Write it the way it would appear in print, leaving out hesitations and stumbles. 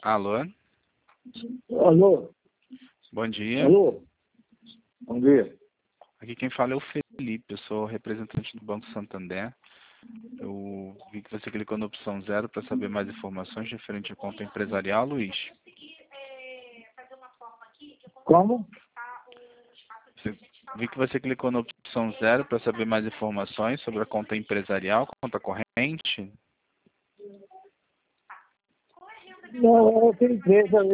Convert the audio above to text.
Alô? Alô? Bom dia. Alô? Bom dia. Aqui quem fala é o Felipe, eu sou representante do Banco Santander. Eu vi que você clicou na opção 0 para saber mais informações referente à conta empresarial, Luiz. Como? Vi que você clicou na opção 0 para saber mais informações sobre a conta empresarial, conta corrente. Não, é outra empresa.